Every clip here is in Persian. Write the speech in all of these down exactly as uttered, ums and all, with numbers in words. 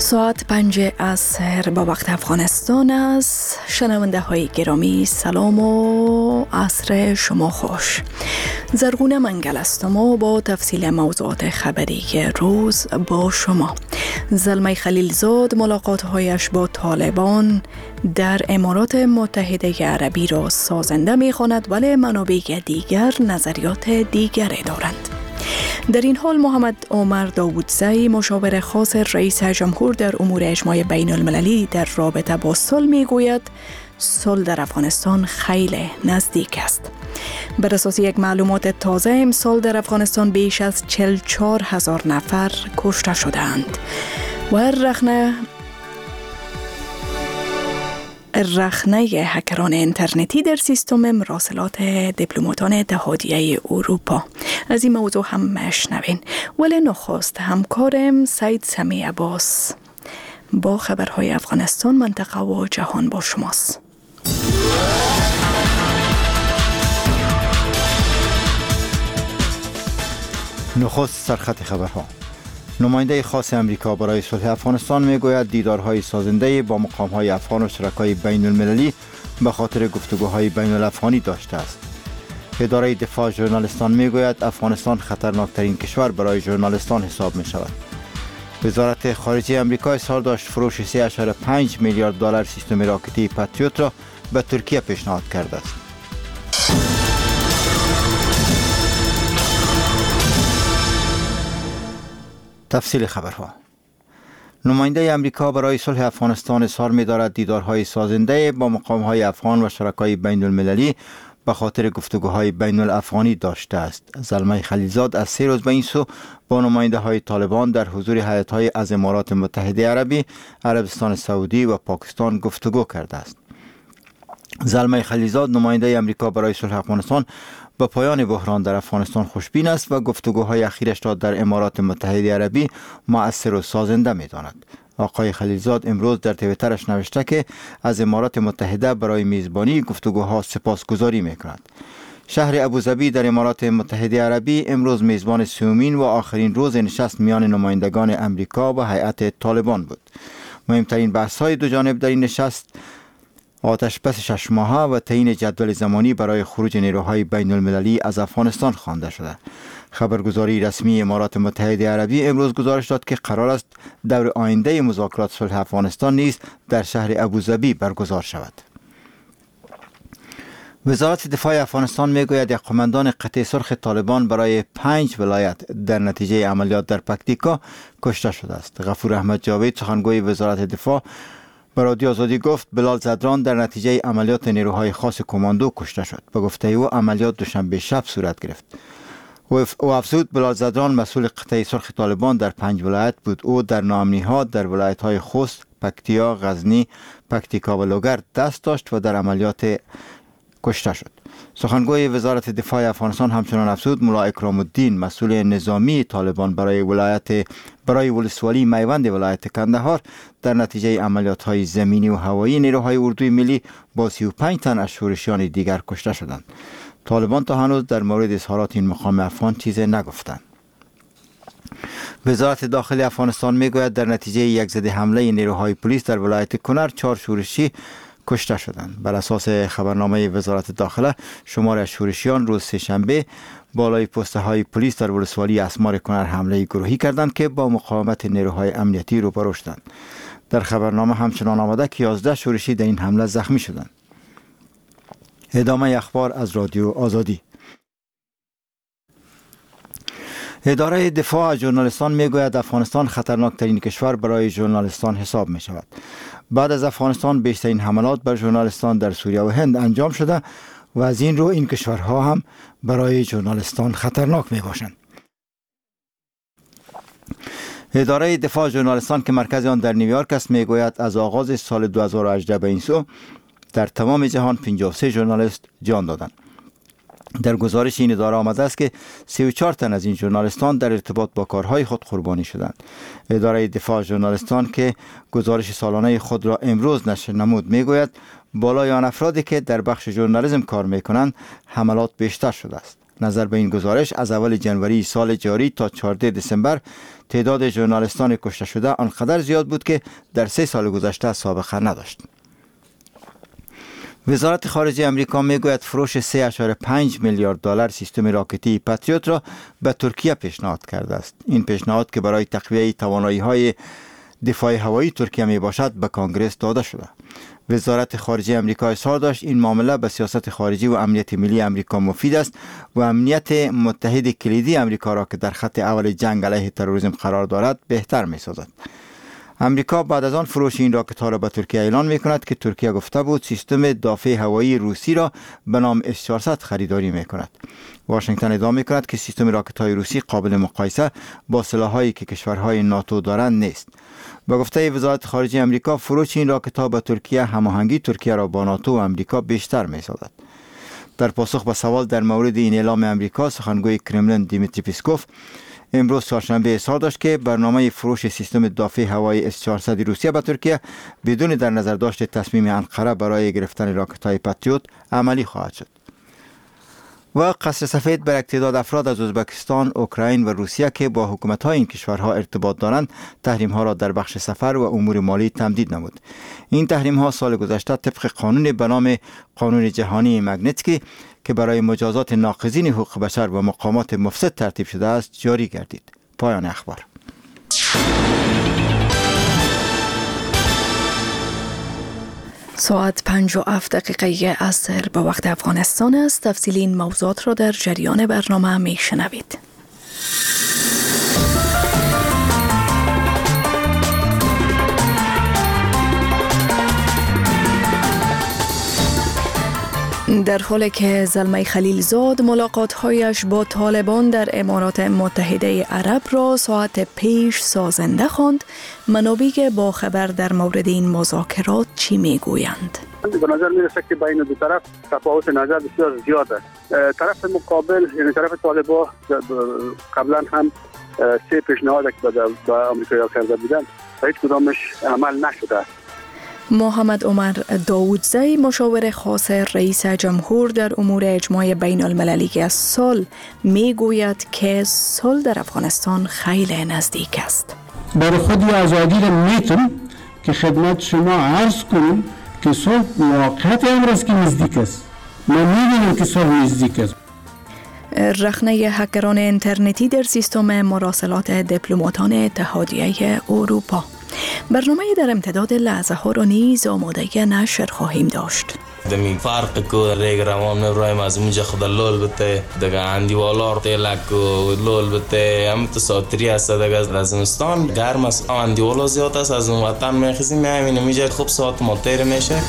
ساعت پنج عصر با وقت افغانستان است. شنونده های گرامی سلام و عصر شما خوش. زرغونه منگل هستم و با تفصیل موضوعات خبری روز با شما. زلمه خلیلزاد ملاقات‌هایش با طالبان در امارات متحده عربی را سازنده می‌خواند، ولی منابع دیگر نظریات دیگری دارند. در این حال محمد عمر داودزی مشاور خاص رئیس جمهور در امور اجماع بین المللی در رابطه با صلح میگوید صلح در افغانستان خیلی نزدیک است. بر اساس یک معلومات تازه امسال در افغانستان بیش از چهل و چهار هزار نفر کشته شدند و رخنه رخنه هکران اینترنتی در سیستم مراسلات دیپلماتان اتحادیه اروپا. از این موضوع هم مشنوین. ولی نخست همکارم سید سمی عباس با خبرهای افغانستان، منطقه و جهان با شماست. نخست سرخط خبرها. نماینده خاص امریکا برای صلح افغانستان میگوید دیدارهای سازنده با مقامهای افغان و شرکای بین المللی به خاطر گفتگوهای بین الافغانی داشته است. اداره دفاع ژورنالیستان میگوید افغانستان خطرناکترین کشور برای ژورنالیستان حساب می شود. وزارت خارجه امریکا اظهار داشت فروش سه ممیز پنج میلیارد دلار سیستم راکتی پاتریوت را به ترکیه پیشنهاد کرده است. تفصیل خبرها. نماینده امریکا برای صلح افغانستان اظهار می‌دارد دیدارهای سازنده با مقام‌های افغان و شرکای بین المللی به خاطر گفتگوهای بین الافغانی داشته است. زلمه خلیلزاد از سه روز به این سو با نماینده های طالبان در حضور هیئت‌های از امارات متحده عربی، عربستان سعودی و پاکستان گفتگو کرده است. زلمه خلیلزاد نماینده امریکا برای صلح افغانستان به پایان بحران در افغانستان خوشبین است و گفتگوهای اخیرش را در امارات متحده عربی مؤثر و سازنده می‌داند. آقای خلیلزاد امروز در توییترش نوشته که از امارات متحده برای میزبانی گفتگوها سپاسگزاری می‌کند. شهر ابوظبی در امارات متحده عربی امروز میزبان سومین و آخرین روز نشست میان نمایندگان امریکا و هیئت طالبان بود. مهمترین بحث‌های دو جانب در این نشست آتش بس شش ماهه و تعیین جدول زمانی برای خروج نیروهای بین المللی از افغانستان خوانده شده. خبرگزاری رسمی امارات متحده عربی امروز گزارش داد که قرار است دور آینده مذاکرات صلح افغانستان نیز در شهر ابوظبی برگزار شود. وزارت دفاع افغانستان میگوید یک قماندان قطع سرخ طالبان برای پنج ولایت در نتیجه عملیات در پکتیکا کشته شده است. غفور احمد جاوید سخنگوی وزارت دفاع به رادیو آزادی گفت بلال زدران در نتیجه عملیات نیروهای خاص کماندو کشته شد. به گفته او عملیات دوشنبه شب صورت گرفت. او افزود بلال زدران مسئول قطع سرخ طالبان در پنج ولایت بود. او در ناامنی‌ها در ولایت‌های خوست، پکتیا، غزنی، پکتیکا و لوگر دست داشت و در عملیات کشته شد. سخنگوی وزارت دفاع افغانستان همچنان افزود ملا اکرام الدین مسئول نظامی طالبان برای ولایت برای ولسوالی میوند ولایت کندهار در نتیجه عملیات‌های زمینی و هوایی نیروهای اردوی ملی با سی و پنج تن از شورشیان دیگر کشته شدند. طالبان تا هنوز در مورد اظهارات این مقام افغان چیزی نگفتند. وزارت داخلی افغانستان میگوید در نتیجه یک ضد حمله نیروهای پلیس در ولایت کنر چهار شورشی کشته شدند. بر اساس خبرنامه وزارت داخله شمار شورشیان روز سه‌شنبه بالای پسته های پلیس در ولسوالی اسمار کنر حمله گروهی کردند که با مقاومت نیروهای امنیتی روبرو شدند. در خبرنامه همچنان آمده که یازده شورشی در این حمله زخمی شدند. ادامه اخبار از رادیو آزادی. اداره دفاع از ژورنالیستان میگوید افغانستان خطرناکترین کشور برای ژورنالیستان حساب می شود. بعد از افغانستان بیشترین حملات بر ژورنالیستان در سوریه و هند انجام شده و از این رو این کشورها هم برای ژورنالیستان خطرناک می باشند. اداره دفاع ژورنالیستان که مرکز آن در نیویورک است میگوید از آغاز سال دو هزار و هجده به این سو در تمام جهان پنجاه و سه ژورنالیست جان دادند. در گزارش این اداره آمده است که سی و چهار تن از این ژورنالیستان در ارتباط با کارهای خود قربانی شدند. اداره دفاع ژورنالیستان که گزارش سالانه خود را امروز نشر نمود میگوید بالای آن افرادی که در بخش ژورنالیسم کار میکنند حملات بیشتر شده است. نظر به این گزارش از اول جنوری سال جاری تا چهاردهم دسامبر تعداد ژورنالیستان کشته شده آنقدر زیاد بود که در سه سال گذشته سابقه نداشت. وزارت خارجه امریکا میگوید فروش سه و پنج میلیارد دلار سیستم راکتی پاتریوت را به ترکیه پیشنهاد کرده است. این پیشنهاد که برای تقویت توانایی‌های دفاع هوایی ترکیه می باشد به کنگره داده شده. وزارت خارجه امریکا اظهار داشت این معامله به سیاست خارجی و امنیت ملی امریکا مفید است و امنیت متحد کلیدی امریکا را که در خط اول جنگ علیه تروریسم قرار دارد بهتر می سازد. امریکا بعد از آن فروش این راکت ها را به ترکیه اعلان می کند که ترکیه گفته بود سیستم دافع هوایی روسی را به نام اس چهارصد خریداری می کند. واشنگتن ادعا می کند که سیستم راکت های روسی قابل مقایسه با سلاح‌هایی که کشورهای ناتو دارند نیست. با گفته وزارت خارجه امریکا فروش این راکت ها به ترکیه هماهنگی ترکیه را با ناتو و امریکا بیشتر می سازد. در پاسخ به سوال در مورد این اعلام امریکا سخنگوی کرملین دیمیتری پیسکوف امروز چهارشنبه اظهار داشت که برنامه فروش سیستم دافع هوایی اس چهارصد روسیه به ترکیه بدون در نظر داشت تصمیم انقره برای گرفتن راکت‌های پاتریوت عملی خواهد شد. و قصر سفید بر تعداد افراد از ازبکستان، اوکراین و روسیه که با حکومت‌های این کشورها ارتباط دارند تحریم‌ها را در بخش سفر و امور مالی تمدید نمود. این تحریم‌ها سال گذشته طبق قانون به نام قانون جهانی مگنیتسکی که برای مجازات ناقضین حقوق بشر و مقامات مفسد ترتیب شده است جاری گردید. پایان اخبار. ساعت پنج و هفت دقیقه عصر به وقت افغانستان است. تفصیل این موضوعات را در جریان برنامه می شنوید. در حالی که زلمه خلیلزاد ملاقات‌هایش با طالبان در امارات متحده عرب را ساعت پیش سازنده خواند، منابع با خبر در مورد این مذاکرات چی میگویند؟ به نظر میرسه که بین دو طرف تفاوت نظر بسیار زیاد است. طرف مقابل یعنی طرف طالبان قبلا هم سه پیشنهاد که به آمریکا کرده بودند و هیچ کدامش عمل نشده است. محمد عمر داودزی مشاور خاص رئیس جمهور در امور اجماع بین المللی صلح می گوید که صلح در افغانستان خیلی نزدیک است. برای خود آزادی را میتونم که خدمت شما عرض کنم که صلح موقت امروز که نزدیک است. من میدونم که صلح نزدیک است. رخنه هکران اینترنتی در سیستم مراسلات دیپلماتان اتحادیه اروپا. برنامه در امتداد لحظه ها را نیز آماده نشر خواهیم داشت. دمی فرق کو ریگ روان رویم از اونجا خدا لول بته دگه اندیوالار تلک لول بته هم تساتری است دگه رزمستان گرم است اندیوالا زیاد است از اون وطن میخزیم میامینه میجه خوب ساعت مالتیر میشه.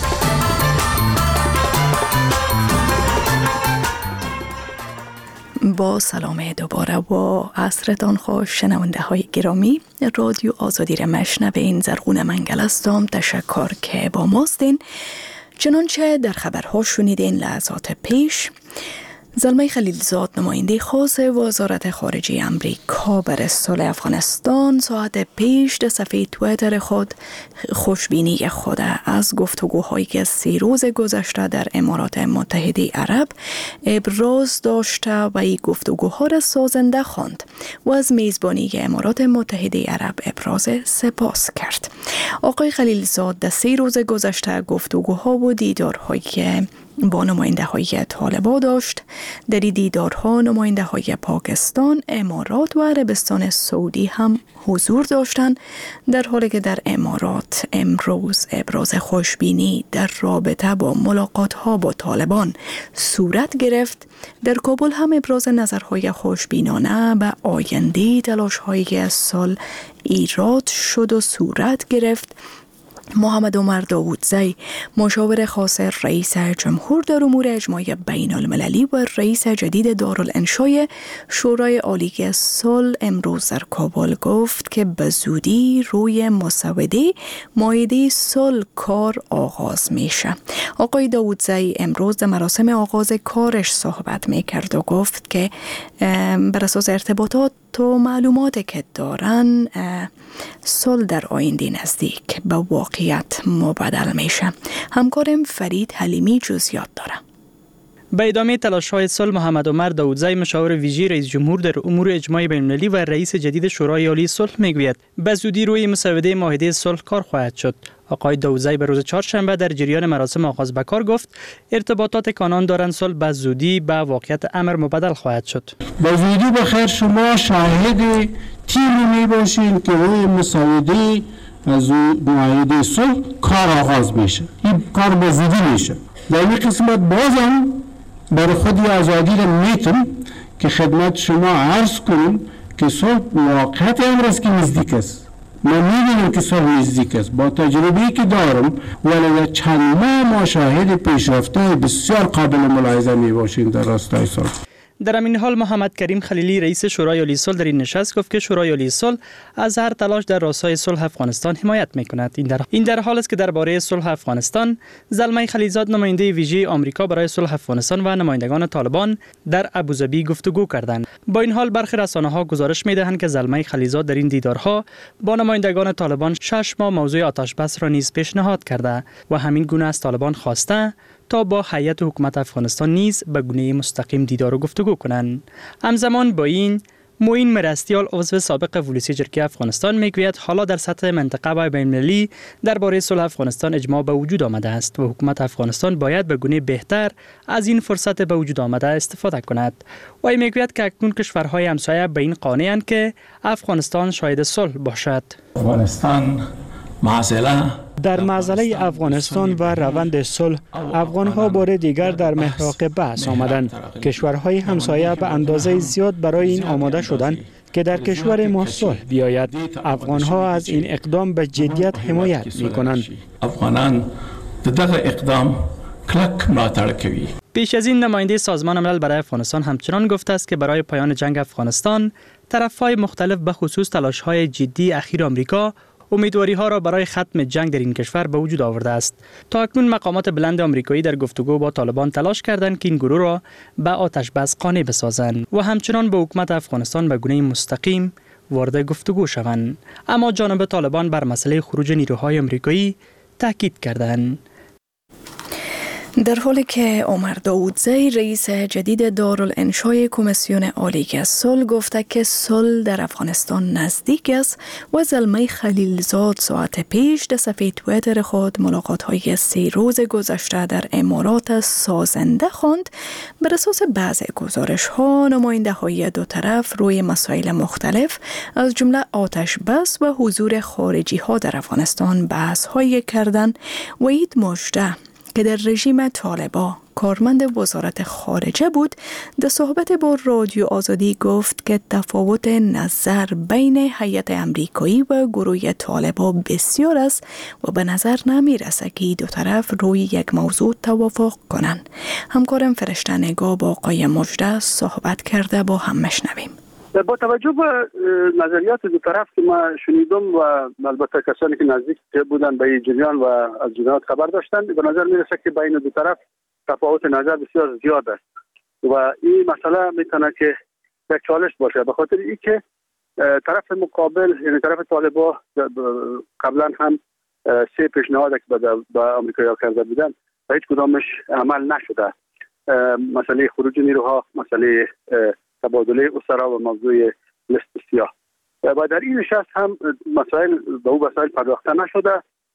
با سلام دوباره و عصرتان خوش شنونده های گرامی. رادیو آزادی را مشنوین. زرغون منگل هستم. تشکر که با ماستین. چنانچه در خبرها شنیدین لحظات پیش زلمه خلیلزاد نماینده خاص وزارت خارجه امریکا برای صلح افغانستان ساعت پیش در صفحه توییتر خود خوشبینی خود از گفتگوهایی که سه روز گذشته در امارات متحده عرب ابراز داشته و این گفتگوها را سازنده خواند و از میزبانی امارات متحده عرب ابراز سپاس کرد. آقای خلیلزاد در سه روز گذشته گفتگوها و دیدارهای با نماینده های طالبان داشت. در این دیدارها نماینده های پاکستان، امارات و عربستان سعودی هم حضور داشتند، در حالی که در امارات امروز ابراز خوشبینی در رابطه با ملاقات ها با طالبان صورت گرفت. در کابل هم ابراز نظرهای خوشبینانه به آینده تلاش های صلح ایراد شد و صورت گرفت. محمد عمر داودزی مشاور خاص رئیس جمهور در امور اجماع بین المللی و رئیس جدید دارالانشای شورای عالی صلح امروز در کابل گفت که به زودی روی مسوده مائده صلح کار آغاز میشه. آقای داودزی امروز در مراسم آغاز کارش صحبت میکرد و گفت که بر اساس ارتباطات تو معلوماتی که دارن صلح در آینده نزدیک به واقعیت مبدل میشه. همکارم فرید حلیمی جزئیات داره. به ادامه تلاش‌های صلح، محمد عمر داودزی مشاور ویژه رئیس جمهور در امور اجماعی بین‌المللی و رئیس جدید شورای عالی صلح میگوید به زودی روی مسوده معاهده صلح کار خواهد شد. آقای داودزی به روز چهارشنبه در جریان مراسم آغاز به کار گفت ارتباطات که آنان دارند صلح به زودی به واقعیت امر مبدل خواهد شد. به زودی بخیر شما شاهد تیمی می باشید که روی مسوده از معاهده صلح کار آغاز میشه. این کار به زودی میشه. در این قسمت بازم برای خودی آزادی را میتونم که خدمت شما عرض کنم که صلح واقعیت امر است که نزدیک است. من میدونم که صلح نزدیک است. با تجربه‌ای که دارم ولی در چند ماه ما شاهد پیشرفته بسیار قابل ملاحظه میباشیم در راستای صلح. در این حال محمد کریم خلیلی رئیس شورای عالی صلح در این نشست گفت که شورای عالی صلح از هر تلاش در راستای صلح افغانستان حمایت میکند. این در این در حال است که درباره صلح افغانستان زلمه خلیلزاد نماینده ویژه آمریکا برای صلح افغانستان و نمایندگان طالبان در ابوظبی گفتگو کردند. با این حال برخی رسانه‌ها گزارش می‌دهند که زلمه خلیلزاد در این دیدارها با نمایندگان طالبان شش ماه موضوع آتش بس را نیز پیشنهاد کرده و همین گونه از طالبان خواسته تا با هیئت حکومت افغانستان نیز به گونه مستقیم دیدار و گفتگو کنند. همزمان با این معین مرستیال عضو سابق ولوسی جرگه افغانستان میگوید حالا در سطح منطقه و بین‌المللی درباره صلح افغانستان اجماع به وجود آمده است و حکومت افغانستان باید به گونه بهتر از این فرصت به وجود آمده استفاده کند. و میگوید که اکنون کشورهای همسایه به این قانع‌اند که افغانستان شاهد صلح باشد. افغانستان معضله در معضله افغانستان و روند صلح افغان‌ها بار دیگر در محراق بحث آمدند. کشورهای همسایه به اندازه زیاد برای این آماده شدند که در کشور ما صلح بیاید. افغان‌ها از این اقدام به جدیت حمایت می‌کنند. افغانان دغه اقدام کلک ملاتړ کوي. پیش از این نماینده سازمان ملل برای افغانستان همچنان گفته است که برای پایان جنگ افغانستان طرف‌های مختلف به خصوص تلاش‌های جدی اخیر آمریکا امیدواری ها را برای ختم جنگ در این کشور به وجود آورده است. تا اکنون مقامات بلند آمریکایی در گفتگو با طالبان تلاش کردند که این گروه را به آتش بس قانع بسازند و همچنان به حکومت افغانستان به گونه مستقیم وارد گفتگو شوند. اما جانب طالبان بر مسئله خروج نیروهای آمریکایی تاکید کردند. در حالی که عمر داودزی رئیس جدید دارالانشای کمیسیون عالی صلح گفته که صلح در افغانستان نزدیک است و زلمه خلیلزاد ساعت پیش در صفحه توییتر خود ملاقات‌های سه روز گذشته در امارات سازنده خواند. بر اساس بعض گزارش‌ها نماینده‌های دو طرف روی مسائل مختلف از جمله آتش بس و حضور خارجی‌ها در افغانستان بحث‌هایی کردند و اید مژده که در رژیم طالبا کارمند وزارت خارجه بود در صحبت با رادیو آزادی گفت که تفاوت نظر بین هیئت امریکایی و گروه طالبا بسیار است و به نظر نمی رسد که دو طرف روی یک موضوع توافق کنند. همکارم فرشته نگاه با آقای مژده صحبت کرده، با هم مشنویم. با توجه به نظریات دو طرف که ما شنیدم و البته کسانی که نزدیک بودن به این جریان و از جریانات خبر داشتند، به نظر میرسه که بین دو طرف تفاوت نظر بسیار زیاد است و این مسئله میتونه که یک چالش باشه، به خاطر اینکه طرف مقابل یعنی طرف طالبا قبلا هم سه پیشنهاد که به آمریکا کرده بودن و هیچ کدامش عمل نشده. مسئله خروج نیروها، مسئله تبادله اسرا و موضوع لیست سیاه. و در این نشست هم مسائل به او مسائل پرداخته نشده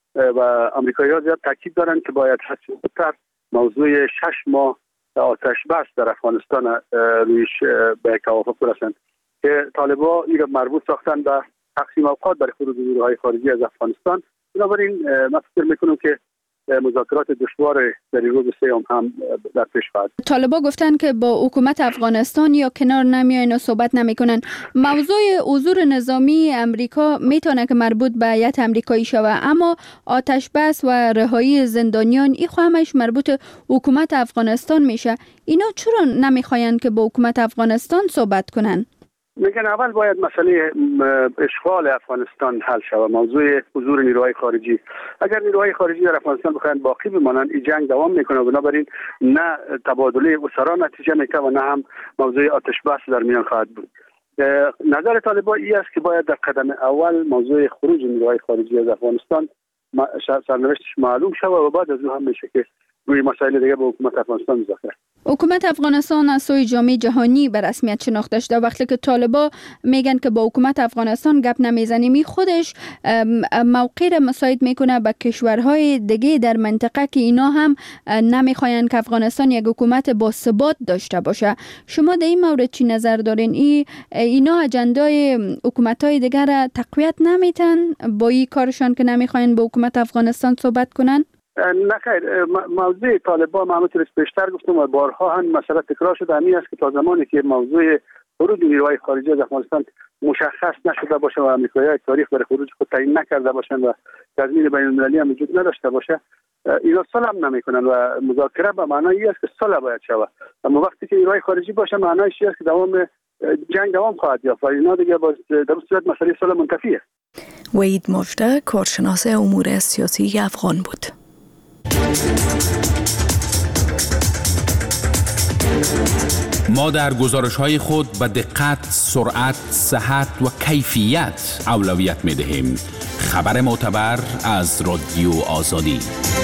و آمریکایی‌ها زیاد تاکید دارند که باید حتما موضوع شش ماه آتش بس در افغانستان رویش به توافق برسند که طالبان این را مربوط ساختن به تقسیم اوقات برای خروج نیروهای خارجی از افغانستان. بنابراین من فکر میکنم که مذاکرات دشوار در روز سوم هم در پیش خواهد. طالبان گفتن که با حکومت افغانستان یا کنار نمیاین و صحبت نمیکنن. موضوع حضور نظامی امریکا میتونه که مربوط به هیئت امریکایی شوه، اما آتش بس و رهایی زندانیان این همش مربوط حکومت افغانستان میشه. اینا چرا نمیخواین که با حکومت افغانستان صحبت کنن؟ میگن اول باید مسئله اشغال افغانستان حل شود، موضوع حضور نیروهای خارجی. اگر نیروهای خارجی در افغانستان بخواهند باقی بمانند این جنگ دوام میکنه و بنابراین نه تبادله اسرا نتیجه میده و نه هم موضوع آتش بس در میان خواهد بود. نظر طالبان این است که باید در قدم اول موضوع خروج نیروهای خارجی از افغانستان سرنوشتش معلوم شود و بعد از اون هم میشه که روی مسائل دیگه با حکومت افغانستان مذاکره. حکومت افغانستان از سوی جامعه جهانی به رسمیت شناخته شده. وقتی که طالبا میگن که با حکومت افغانستان گپ نمیزنیم، می خودش موقع را مساعد میکنه به کشورهای دیگه در منطقه که اینا هم نمیخواین که افغانستان یک حکومت با ثبات داشته باشه. شما در این مورد چی نظر دارین؟ ای اینا اجندای حکومت‌های دیگر را تقویت نمیتن با این کارشان که نمیخواین با حکومت افغانستان صحبت کنن؟ نه خیر، موضوع طالبان ما همونطور پیشتر گفتم و بارها هم مسئله تکرار شده، همین است که تا زمانی که موضوع خروج نیروهای خارجی از افغانستان مشخص نشده باشه و آمریکایی‌ها تاریخ برای خروج خود تعیین نکرده باشند و تضمین بین‌المللی هم وجود نداشته باشه، اینا صلح هم نمی‌کنن و مذاکره به معنای است که صلح باید شود. اما وقتی که نیروهای خارجی باشه معنایش است که دوام جنگ دوام خواهد یافت و اینا دیگه باز در صورت مسئله صلح منتفیه. وحید مجده، کارشناس امور سیاسی افغان بود. ما در گزارش‌های خود به دقت، سرعت، صحت و کیفیت اولویت می‌دهیم. خبر معتبر از رادیو آزادی.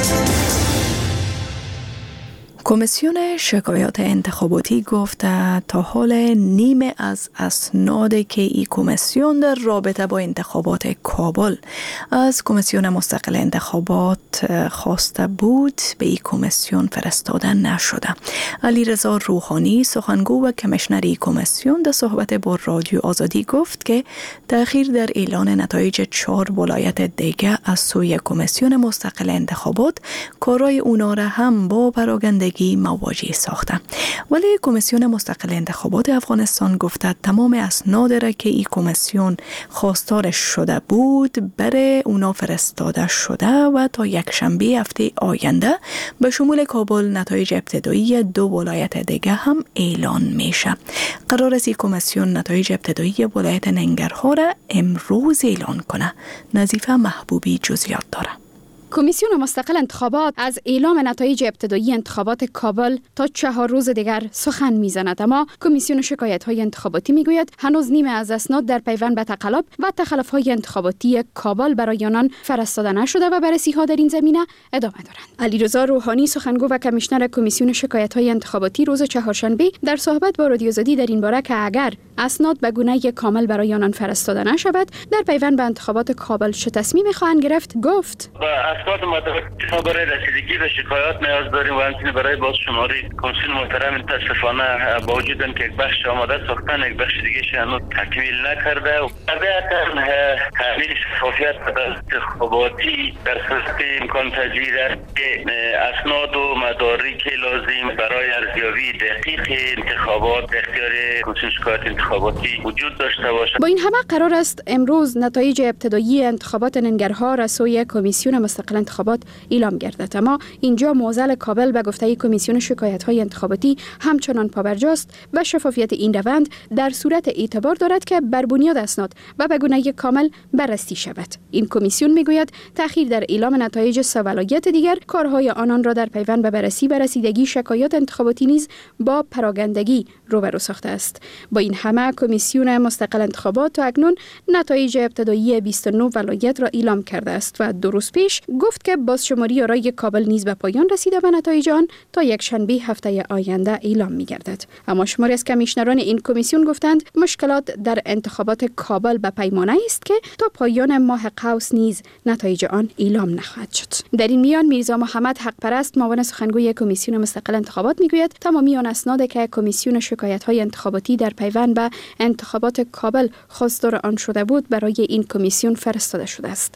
کمیسیون شکایات انتخاباتی گفته تا حال نیمه از اسنادی که این کمیسیون در رابطه با انتخابات کابل از کمیسیون مستقل انتخابات خواسته بود به این کمیسیون فرستاده نشده. علیرضا روحانی، سخنگو و کمیشنر این کمیسیون، در صحبت با رادیو آزادی گفت که تأخیر در اعلان نتایج چهار ولایت دیگه از سوی کمیسیون مستقل انتخابات کارای اونا را هم با پراگندگی مواجه ساخته. ولی کمیسیون مستقل انتخابات افغانستان گفته تمام اسناد را که این کمیسیون خواستارش شده بود برای اونا فرستاده شده و تا یک شنبه هفته آینده به شمول کابل نتایج ابتدایی دو ولایت دیگه هم اعلان میشه. قرار است این کمیسیون نتایج ابتدایی ولایت ننگرهار را امروز اعلان کنه. نظیفه محبوبی جزئیات داره. کمیسیون مستقل انتخابات از اعلام نتایج ابتدایی انتخابات کابل تا چهار روز دیگر سخن میزند، اما کمیسیون شکایت های انتخاباتی میگوید هنوز نیمه از اسناد در پیوند به تقلب و تخلف های انتخاباتی کابل برای آنان فرستاده نشده و بررسی ها در این زمینه ادامه دارند. علیرضا روحانی، سخنگو و کمیشنر کمیسیون شکایت های انتخاباتی، روز چهارشنبه در صحبت با رادیو آزادی در این باره که اگر اسناد به گونه کامل برای آنان فرستاده نشود در پیوند به انتخابات کابل چه تصمیمی خواهند گرفت گفت: اسناد مدرک ما برای رسیدگی به شکایات نیاز داریم و همچنین برای بازشماری. کمیسیون محترم متاسفانه با وجود اینکه یک بخش آماده ساختن، یک بخش دیگه هنوز تکمیل نکرده و طبیعتا تامین شفافیت در انتخاباتی در صورت امکان پذیر است که اسناد و مدارک لازم برای ارزیابی دقیق انتخابات در اختیار کمیسیون شکایات انتخاباتی وجود داشته باشد. با این همه قرار است امروز نتایج ابتدایی انتخابات ننگرهار از سوی کمیسیون مستقل انتخابات اعلام گردد، اما اینجا معضل کابل به گفته کمیسیون شکایت های انتخاباتی همچنان پابرجاست و شفافیت این روند در صورت اعتبار دارد که بر بنیاد اسناد و به گونه کامل بررسی شود. این کمیسیون میگوید تأخیر در اعلام نتایج سه ولایت دیگر کارهای آنان را در پیوند به بررسی و رسیدگی شکایات انتخاباتی نیز با پراگندگی روبرو ساخته است. با این همه کمیسیون مستقل انتخابات تا اکنون نتایج ابتدایی بیست و نه ولایت را اعلام کرده است و دو روز پیش گفت که بازشماری آرای کابل نیز به پایان رسیده و نتایج آن تا یک شنبه هفته آینده اعلام می‌گردد. اما شماری از کمیشنران این کمیسیون گفتند مشکلات در انتخابات کابل به پیمانه است که تا پایان ماه قوس نیز نتایج آن اعلام نخواهد شد. در این میان میرزا محمد حقپرست، معاون سخنگوی کمیسیون مستقل انتخابات، میگوید تمامی آن اسناد که کمیسیون شکایت‌های انتخاباتی در پیوند به انتخابات کابل خواستار آن شده بود برای این کمیسیون فرستاده شده است.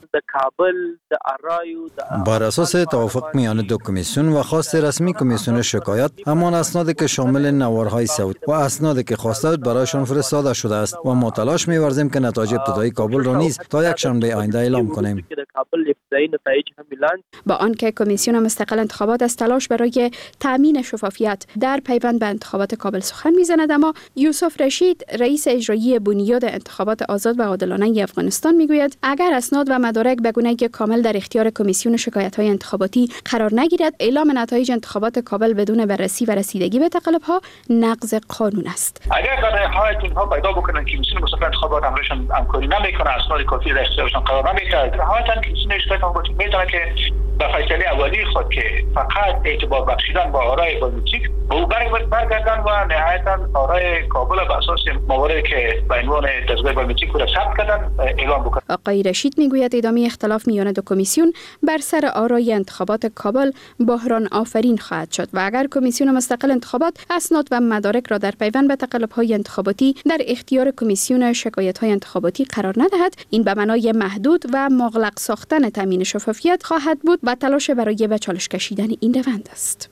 بر اساس توافق میان دو کمیسیون و خواست رسمی کمیسیون شکایت، همان اسنادی که شامل نوارهای صوت و اسنادی که خواسته بود برایشان فرستاده شده است و ما تلاش می‌ورزیم که نتایج ابتدایی کابل را نیز تا یک شنبه آینده اعلام کنیم. با آنکه کمیسیون مستقل انتخابات از تلاش برای تامین شفافیت در پیوند به انتخابات کابل سخن می‌زند، اما یوسف رشید، رئیس اجرایی بنیاد انتخابات آزاد و عادلانه افغانستان، میگوید اگر اسناد و مدارک به گونه کامل در اختیار کمیسیون شکایت‌های انتخاباتی قرار نگیرد، اعلام نتایج انتخابات کابل بدون بررسی و رسیدگی به تقلب‌ها نقض قانون است. اگر در نهایت اینها پیدا بکنن که کمیسیون مستقل انتخابات همراهشان همکاری نمی‌کنه، اسناد کافی در اختیارشان قرار نمی‌گیرد، نهایتاً کمیسیون شکایت انتخاباتی می‌تونه که به فیصله اولی خود که فقط اعتبار بخشیدن با آرای بالوچیک به او برگردن و نهایتا آرای کابل به اساس مواردی که به عنوان دستگاه بالوچیک را ثبت کردن اعلام بکنند. آقای رشید میگوید ادامه اختلاف میان دو کمیسیون بر سر آرای انتخابات کابل بحران آفرین خواهد شد و اگر کمیسیون مستقل انتخابات اسناد و مدارک را در پیوند به تقلب‌های انتخاباتی در اختیار کمیسیون شکایت‌های انتخاباتی قرار ندهد، این به معنای محدود و مغلق ساختن تامین شفافیت خواهد بود و تلاش برای به چالش کشیدن این روند است.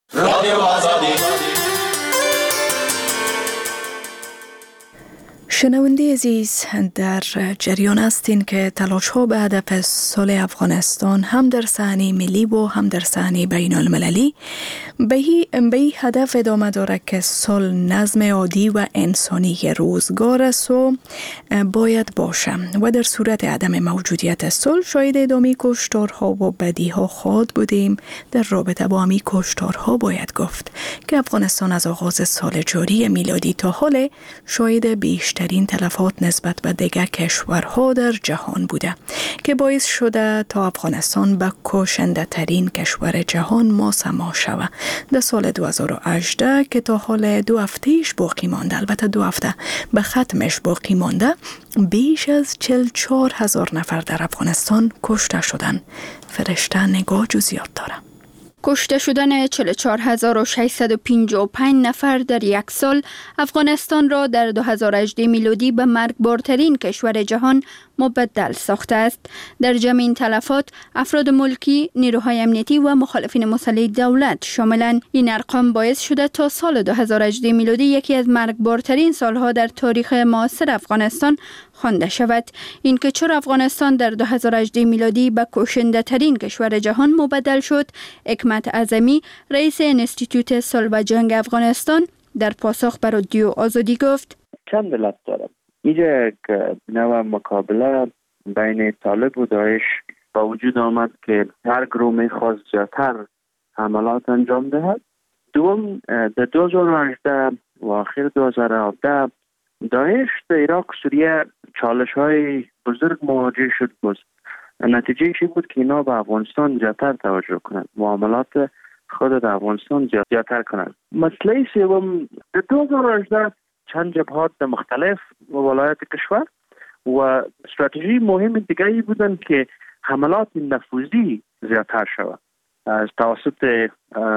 شنونده عزیز، در جریان هستین که تلاش ها به هدف صلح افغانستان هم در صحنه ملی و هم در صحنه بین المللی به این هدف ادامه داره که صلح نظم عادی و انسانی روزگار است و باید باشه و در صورت عدم موجودیت صلح شاید ادامه کشتارها و بدیها خواهد بودیم. در رابطه با همی کشتارها باید گفت که افغانستان از آغاز سال جاری میلادی تا حال شاید بیشتر ترین تلفات نسبت به دیگر کشورها در جهان بوده که باعث شده تا افغانستان به کشنده ترین کشور جهان مسما شود. در سال دو هزار و هجده که تا حال دو هفتهش باقی مانده، البته دو هفته به ختمش باقی مانده، بیش از چهل و چهار هزار نفر در افغانستان کشته شدن. فرشته نگاه جزئیات داره. کشته شدن چهل و چهار هزار و ششصد و پنجاه و پنج نفر در یک سال افغانستان را در دو هزار و هجده میلادی به مرگبارترین کشور جهان مبدل ساخته است. در جمع این تلفات افراد ملکی، نیروهای امنیتی و مخالفین مسلح دولت شاملند. این ارقام باعث شده تا سال دو هزار و هجده میلادی یکی از مرگبارترین سالها در تاریخ معاصر افغانستان خوانده شود. این که چرا افغانستان در دو هزار و هجده میلادی به کشنده ترین کشور جهان مبدل شد، حکمت اعظمی رئیس انستیتوت صلح و جنگ افغانستان در پاسخ بر رادیو آزادی گفت: چند علت دارد. اینجا یک نوع مقابله بین طالب و داعش با وجود آمد که هر گروه میخواست زیادتر حملات انجام دهد. دوم، در دو هزار و هجده و آخر دو هزار و هفده داعش در عراق سوریه چالش های بزرگ مواجه شد بود. نتیجه چی بود که اینا به افغانستان زیادتر توجه کنند، معاملات خود در افغانستان زیادتر کنند. مسئله سوم، در دو هزار و هجده چند جبهات مختلف و ولایت کشور و استراتژی مهم دیگری بودند که حملات نفوذی زیادتر شود از توسط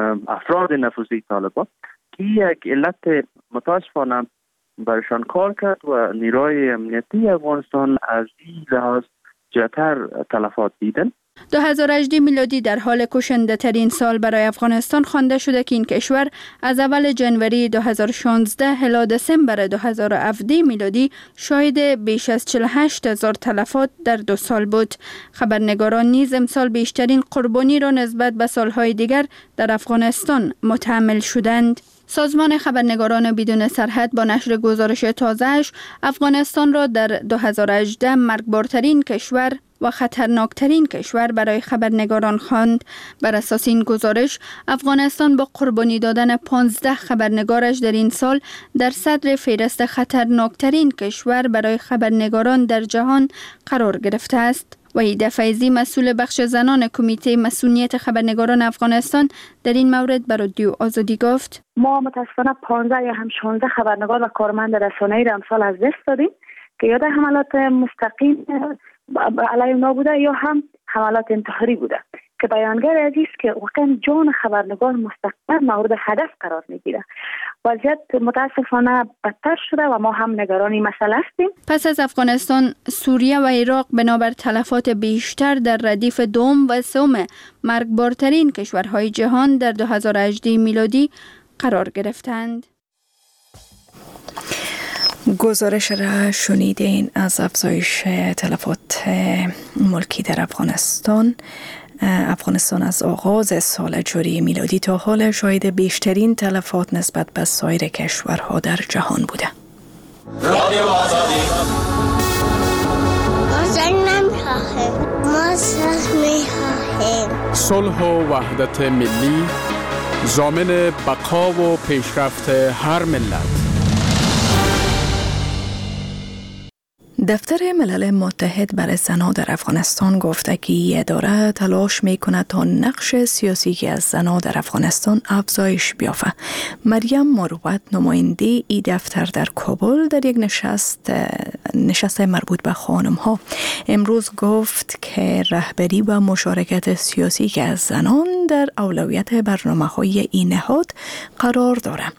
افراد نفوذی طالبان که یک علت متاسفانه برشان کار کرد و نیروی امنیتی افغانستان از این لحاظ زیادتر تلفات دیدن. دو هزار و هجده میلادی در حال کشنده ترین سال برای افغانستان خوانده شده که این کشور از اول جنوری دو هزار و شانزده الی دسامبر دو هزار و هفده میلادی شاهد بیش از چهل و هشت هزار تلفات در دو سال بود. خبرنگاران نیز امسال بیشترین قربانی را نسبت به سالهای دیگر در افغانستان متحمل شدند. سازمان خبرنگاران بدون سرحد با نشر گزارش تازه‌اش افغانستان را در دو هزار و هجده مرگبارترین کشور و خطرناکترین کشور برای خبرنگاران خواند. بر اساس این گزارش افغانستان با قربانی دادن پانزده خبرنگارش در این سال در صدر فهرست خطرناکترین کشور برای خبرنگاران در جهان قرار گرفته است. وحیده فیضی مسئول بخش زنان کمیته مسئولیت خبرنگاران افغانستان در این مورد بر رادیو آزادی گفت: ما متاسفانه پانزده یا هم شانزده خبرنگار و کارمند رسانه‌ای را امسال از دست دادیم که یا در حملات مستقیم علیه اونا بوده یا هم حملات انتحاری بوده که بیانگر عزیز که واقعا جان خبرنگار مستقیما مورد هدف قرار میگیره. وضعیت متاسفانه بدتر شده و ما هم نگران این مسئله هستیم. پس از افغانستان، سوریه و عراق بنابر تلفات بیشتر در ردیف دوم و سوم مرگبارترین کشورهای جهان در دو هزار و هجده میلادی قرار گرفتند. گزارش را شنیدین از افزایش تلفات ملکی در افغانستان. افغانستان از آغاز سال جاری میلادی تا حال شاهد بیشترین تلفات نسبت به سایر کشورها در جهان بوده. رادیو آزادی. ما جنگ نمی‌خواهیم، ما صلح می‌خواهیم. صلح و وحدت ملی ضامن بقا و پیشرفت هر ملت. دفتر ملل متحد برای زنان در افغانستان گفته که این اداره تلاش میکند تا نقش سیاسی از زنان در افغانستان افزایش بیافته. مریم مروت، نماینده این دفتر در کابل، در یک نشست نشست مربوط به خانم ها امروز گفت که رهبری و مشارکت سیاسی که از زنان در اولویت برنامه های این نهاد قرار دارد.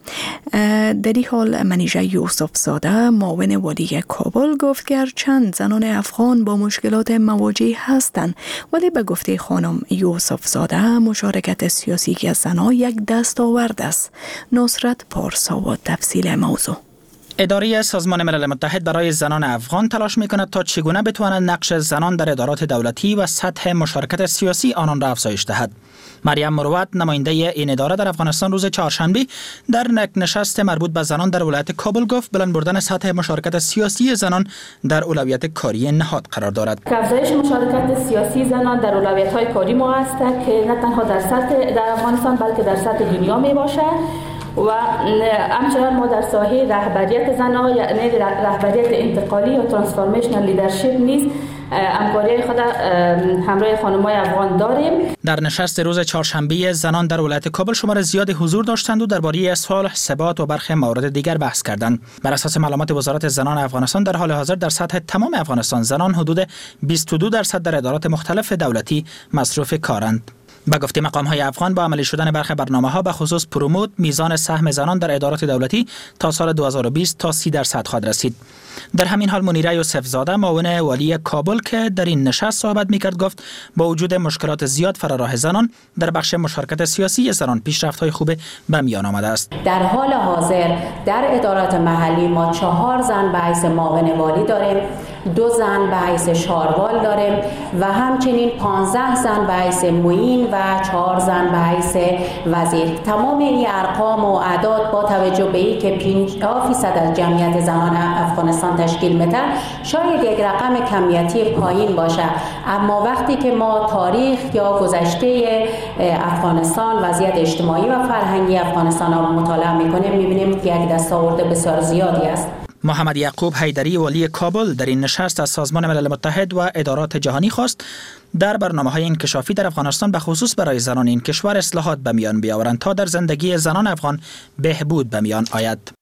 در این حال منیژه یوسف زاده، معاون والی کابل، گفت که چند زنان افغان با مشکلات مواجه هستند، ولی به گفته خانم یوسف زاده مشارکت سیاسی که از زنان یک دستاورد است. نصرت پارسا و تفصیل موضوع. اداره سازمان ملل متحد برای زنان افغان تلاش می‌کند تا چگونه بتواند نقش زنان در ادارات دولتی و سطح مشارکت سیاسی آنان را افزایش دهد. مریم مروت، نماینده این اداره در افغانستان، روز چهارشنبه در نشست مربوط به زنان در ولایت کابل گفت بلند بردن سطح مشارکت سیاسی زنان در اولویت کاری نهاد قرار دارد. افزایش مشارکت سیاسی زنان در اولویت‌های کاری ما است که نه تنها در سطح در افغانستان بلکه در سطح دنیا میباشد و همچنان ما در ساحه رهبریت زنان، یعنی رهبریت انتقالی یا ترانسفورمیشنال لیدرشپ نیز همکاری خود همراه خانم‌های افغان داریم. در نشست روز چهارشنبه زنان در ولایت کابل شمار زیادی حضور داشتند و درباره صلح، ثبات و برخی موارد دیگر بحث کردند. بر اساس معلومات وزارت زنان افغانستان در حال حاضر در سطح تمام افغانستان زنان حدود بیست و دو درصد در ادارات مختلف دولتی مصروف کارند. با گفته مقام‌های افغان با عملی شدن برخی برنامه‌ها به خصوص پروموت، میزان سهم زنان در ادارات دولتی تا سال دو هزار و بیست تا سی درصد خواهد رسید. در همین حال منیره یوسف زاده، معاون والی کابل که در این نشست صحبت می‌کرد، گفت با وجود مشکلات زیاد فراراه زنان در بخش مشارکت سیاسی زنان پیشرفت‌های خوب به میان آمده است. در حال حاضر در ادارات محلی ما چهار زن به حیث معاون والی داریم، دو زن به حیث شاروال داریم و همچنین پانزده زن به حیث معین و چهار زن به حیث وزیر. تمام این ارقام و اعداد با توجه به این که پنجاه درصد از جمعیت زنان افغانستان تشکیل می‌دهد شاید یک رقم کمیتی پایین باشه، اما وقتی که ما تاریخ یا گذشته افغانستان، وضعیت اجتماعی و فرهنگی افغانستان را مطالعه می‌کنیم می‌بینیم که یک دستاورد بسیار زیادی است. محمد یعقوب حیدری، والی کابل، در این نشست از سازمان ملل متحد و ادارات جهانی خواست در برنامه‌های انکشافی در افغانستان به خصوص برای زنان این کشور اصلاحات به میان بیاورند تا در زندگی زنان افغان بهبود به میان آید.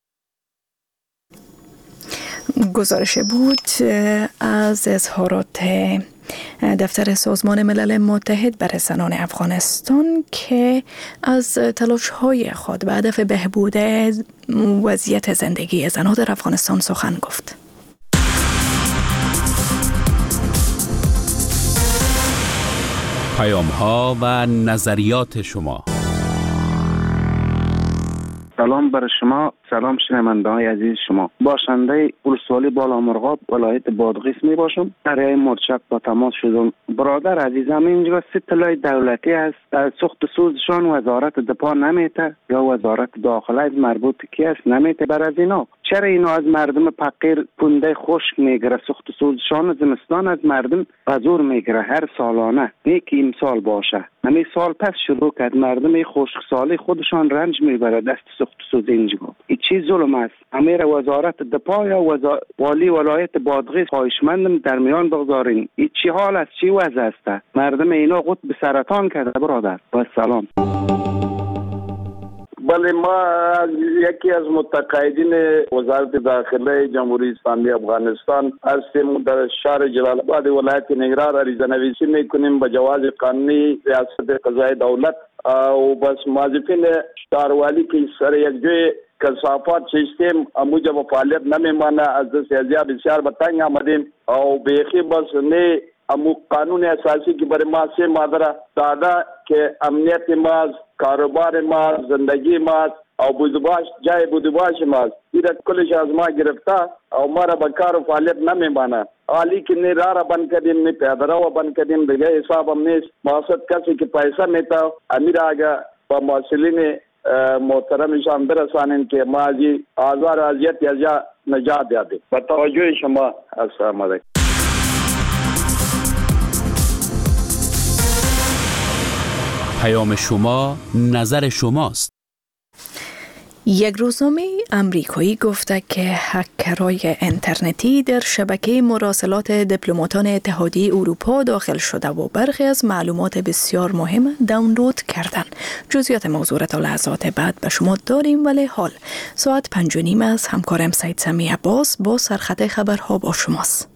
گزارش بود از اظهارات دفتر سازمان ملل متحد برای زنان افغانستان که از تلاش‌های خود به هدف بهبود وضعیت زندگی زنان در افغانستان سخن گفت. پیام‌ها و نظریات شما. سلام بر شما، سلام شنونده های عزیز شما. باشنده ولسوالی بالامرغاب ولایت بادغیس می باشم. در مرچک با تماس شدم. برادر عزیزم اینجا سه طلای دولتی است. سوخت سوزشان وزارت دفاع نمیته یا وزارت داخله از مربوط کی است نمیته بر از اینا. چرا اینا از مردم فقیر پونده خشک میگیره؟ سوخت سوزشان زمستان از مردم غزور میگیره هر سالانه. نیک امسال باشه. همین سال پس شروع کرد مردم خشک سالی خودشان رنج میبره دست سوخت سوز اینجا. این چی ظلم است؟ امیر وزارت دفاع یا وزا... والی ولایت بادغیس خواهشمندم در میان بگذارین. این چی حال است؟ چی وضع است؟ مردم اینا قطب سرطان کرده برادر. با سلام. بله، ما یکی از متقاعدین وزارت داخله جمهوری اسلامی افغانستان هستیم. در شهر جلال آباد ولایت ننگرهار عریضه نویسی میکنیم به جواز قانونی ریاست قضای دولت و بس موظفین شهروالی که سر یک جای کثافات سیستم موجب فعالیت نمیمانه. از دست ازیا بسیار به تنگ آمدیم او بیخی بس نه امو قانون اساسی که برای ما سه مادر داده که امنیت ما، کاروبار ما، زندگی ما او بودباش جای بودباش ما ایرا کلش از ما گرفته او ما را به کار و فعالیت نمیمانه. حالی که نه را را بند کردیم نه پیاده رو بند کردیم دیگه حساب هم نیست. مقصد کسی که پیسه میتا امیر آگه با مسئولین محترمشان برسانین که ما از آزار و اذیت از نجات یابیم. با توجه شما السلام علیکم. پیام شما نظر شماست. یک روزنامه امریکایی گفته که هکرهای اینترنتی در شبکه مراسلات دیپلماتان اتحادیه اروپا داخل شده و برخی از معلومات بسیار مهم دانلود کردند. جزئیات موضوع را تا لحظات بعد به شما داریم، ولی حال ساعت پنج و نیم از همکارم سید سمی عباس با سرخط خبرها با شماست.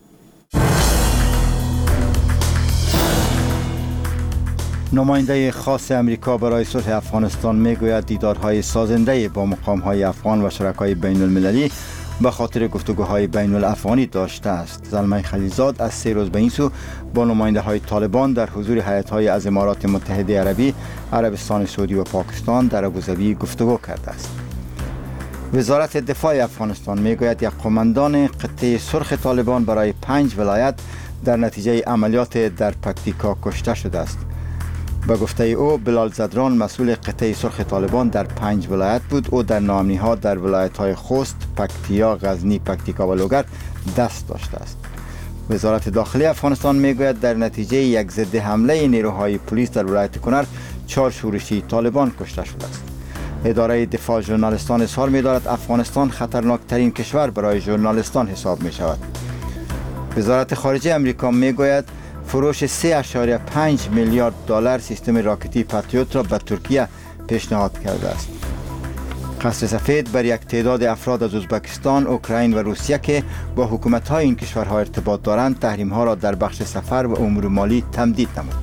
نماینده خاص امریکا برای صلح افغانستان میگوید دیدارهای سازنده با مقامهای افغان و شرکای بین المللی به خاطر گفتگوهای بین الافغانی داشته است. زلمه خلیلزاد از سه روز به این سو با نماینده های طالبان در حضور هیئت‌های از امارات متحده عربی، عربستان سعودی و پاکستان در ابوظبی گفتگو کرده است. وزارت دفاع افغانستان میگوید یک قماندان قطعه سرخ طالبان برای پنج ولایت در نتیجه عملیات در پکتیکا کشته شده است. به گفته او بلال زدران مسئول قطعه سرخ طالبان در پنج ولایت بود. او در ناامنی‌ها در ولایت‌های خوست، پکتیا، غزنی، پکتیکا و لوگر دست داشته است. وزارت داخلی افغانستان میگوید در نتیجه یک ضد حمله نیروهای پلیس در ولایت کنر چهار شورشی طالبان کشته شده است. اداره دفاع ژورنالیستان اظهار می‌دارد افغانستان خطرناکترین کشور برای ژورنالیستان حساب می‌شود. وزارت خارجه امریکا میگوید فروش سه ممیز پنج میلیارد دلار سیستم راکتی پاتریوت را به ترکیه پیشنهاد کرده است. قصر سفید بر یک تعداد افراد از ازبکستان، اوکراین و روسیه که با حکومت‌های این کشورها ارتباط دارند تحریم‌ها را در بخش سفر و امور مالی تمدید نمود.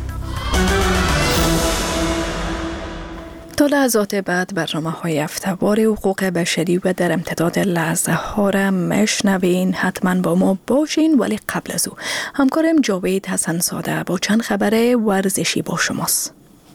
تا لحظات بعد برنامه های هفته‌وار حقوق بشری و در امتداد لحظه ها را مشنوین. حتما با ما باشین، ولی قبل از او همکارم جاوید حسن ساده با چند خبر ورزشی با شماست.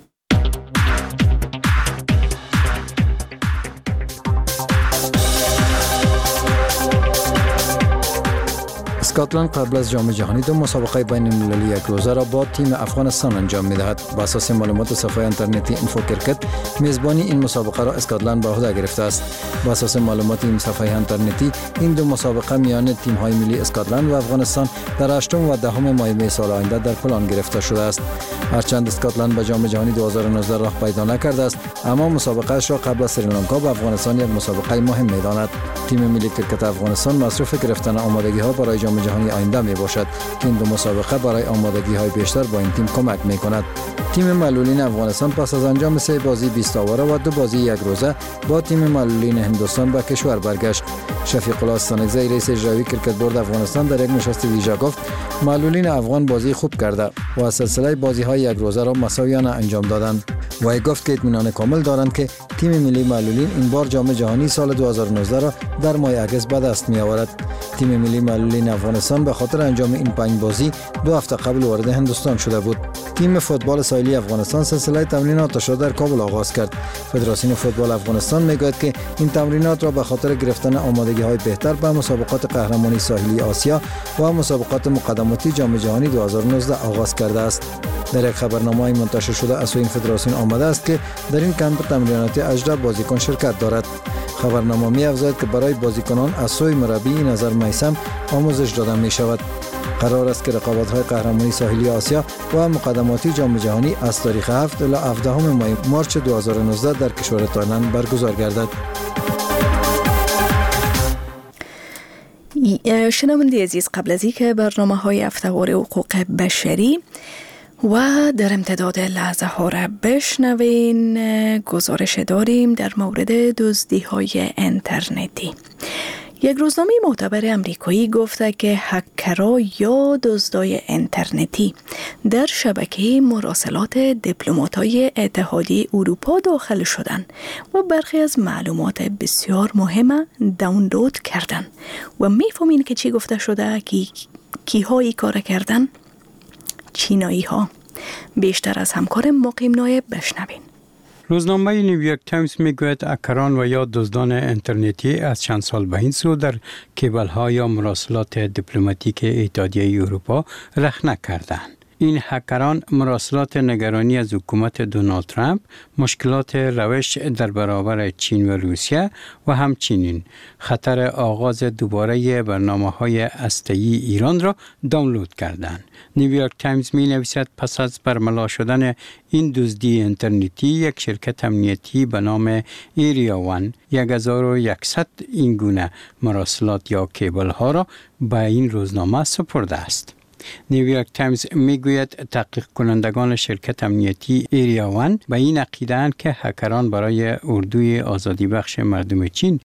اسکاتلند قبل از جام جهانی دو مسابقه بین المللی یک روزه را با تیم افغانستان انجام می‌دهد. بر اساس معلومات صفحه اینترنتی اینفو کرکت، میزبانی این مسابقه را اسکاتلند به عهده گرفته است. بر اساس معلومات این صفحه اینترنتی، این دو مسابقه میان تیم‌های ملی اسکاتلند و افغانستان در هشتم و دهم ماه می سال آینده در پلان گرفته شده است. هرچند اسکاتلند به جام جهانی دو هزار و نوزده راه پیدا نکرده است، اما مسابقه‌اش را قبل از سریلانکا به افغانستان یک مسابقه مهم می‌داند. تیم ملی کرکت افغانستان مصروف گرفتن آمادگی‌ها برای جام جهانی آینده می باشد که این دو مسابقه برای آمادگی های بیشتر با این تیم کمک می کند. تیم معلولین افغانستان پس از انجام سه بازی بیست آوره و دو بازی یک روزه با تیم معلولین هندوستان به کشور برگشت. شفیق الله استانکزی رئیس اجرایی کرکت بورد افغانستان در یک نشست ویژه گفت معلولین افغان بازی خوب کرده و سلسله بازی های یک روزه را مساویانه انجام دادند. و گفت که اطمینان کامل دارند که تیم ملی معلولین این بار جام جهانی سال دو هزار و نوزده را در ماه اگست به دست می آورد. تیم ملی معلولین افغانستان به خاطر انجام این پنج بازی دو هفته قبل وارد هندوستان شده بود. تیم فوتبال ساحلی افغانستان سلسله تمریناتش را در کابل آغاز کرد. فدراسیون فوتبال افغانستان میگوید که این تمرینات را به خاطر گرفتن آمادگی‌های بهتر به مسابقات قهرمانی ساحلی آسیا و مسابقات مقدماتی جام جهانی دو هزار و نوزده آغاز کرده است. در یک خبرنامه منتشر شده از سوی این فدراسیون آمده است که در این کمپ تمریناتی هجده بازیکن شرکت دارد. خبرنامه می‌افزاید که برای بازیکنان از سوی مربی نظر میثم آموزش داده می‌شود. قرار است که رقابت‌های قهرمانی ساحلی آسیا و مقدماتی جام جهانی از تاریخ هفت الی هفدهم ماه مارچ دو هزار و نوزده در کشور تایلند برگزار گردد. شنونده عزیز، قبل از اینکه برنامه‌های هفته‌وار حقوق بشری و در امتداد لحظه ها را بشنوین، گزارش داریم در مورد دزدی‌های اینترنتی. یک روزنامه معتبر امریکایی گفته که هکرها یا دزدای اینترنتی در شبکه مراسلات دیپلمات‌های اتحادیه اروپا داخل شدند و برخی از معلومات بسیار مهم دانلود کردند. و میفهمین که چی گفته شده؟ که کی‌ها کار کردن؟ چینایی ها. بیشتر از همکار مقیم نایب بشنوین. روزنامه نیویورک تایمز میگوید هکران و یا دزدان اینترنتی از چند سال به این سو در کیبل ها یا مراسلات دیپلماتیک اتحادیه اروپا رخنه کردند. این هکران مراسلات نگرانی از حکومت دونالد ترامپ، مشکلات روش در برابر چین و روسیه و همچنین خطر آغاز دوباره برنامه‌های هسته‌ای ایران را دانلود کردند. نیویورک تایمز می نویسد پس از برملا شدن این دزدی اینترنتی، یک شرکت امنیتی به نام ایریا وان هزار و صد این گونه مراسلات یا کیبل ها را به این روزنامه سپرده است. نیویورک تایمز میگوید تحقیق کنندگان شرکت امنیتی ایریا وان به این عقیده اند که هکران برای اردوی آزادی بخش مردم چین